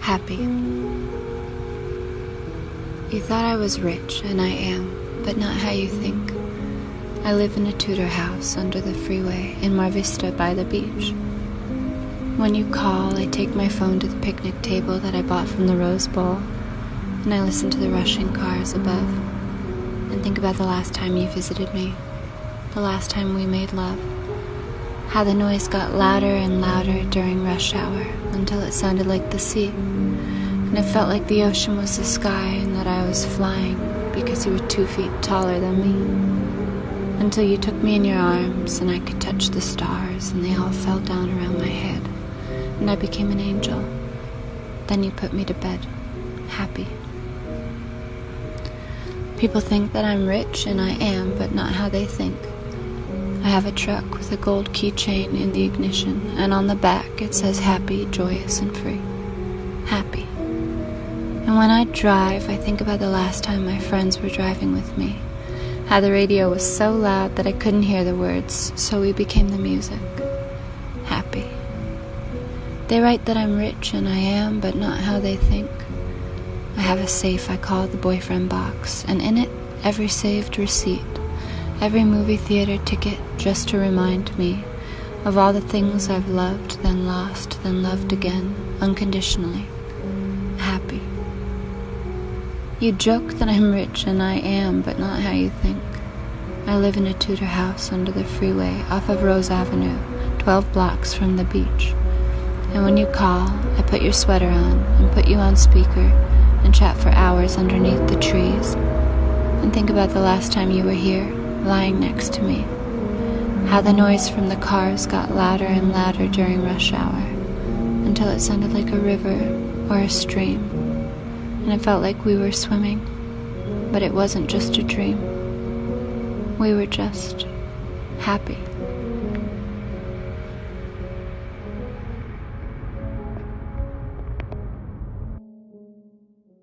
Happy. You thought I was rich, and I am, but not how you think. I live in a Tudor house under the freeway in Mar Vista by the beach. When you call, I take my phone to the picnic table that I bought from the Rose Bowl, and I listen to the rushing cars above, and think about the last time you visited me, the last time we made love, how the noise got louder and louder during rush hour until it sounded like the sea, and it felt like the ocean was the sky and that I was flying because you were 2 feet taller than me, until you took me in your arms and I could touch the stars and they all fell down around my head and I became an angel. Then you put me to bed, happy. People think that I'm rich, and I am, but not how they think. I have a truck with a gold keychain in the ignition, and on the back it says happy, joyous, and free. Happy. And when I drive, I think about the last time my friends were driving with me, how the radio was so loud that I couldn't hear the words, so we became the music. Happy. They write that I'm rich, and I am, but not how they think. I have a safe I call the boyfriend box, and in it, every saved receipt, every movie theater ticket just to remind me of all the things I've loved, then lost, then loved again, unconditionally. Happy. You joke that I'm rich, and I am, but not how you think. I live in a Tudor house under the freeway off of Rose Avenue, 12 blocks from the beach. And when you call, I put your sweater on and put you on speaker and chat for hours underneath the trees and think about the last time you were here, lying next to me, how the noise from the cars got louder and louder during rush hour until it sounded like a river or a stream, and it felt like we were swimming, but it wasn't just a dream. We were just happy.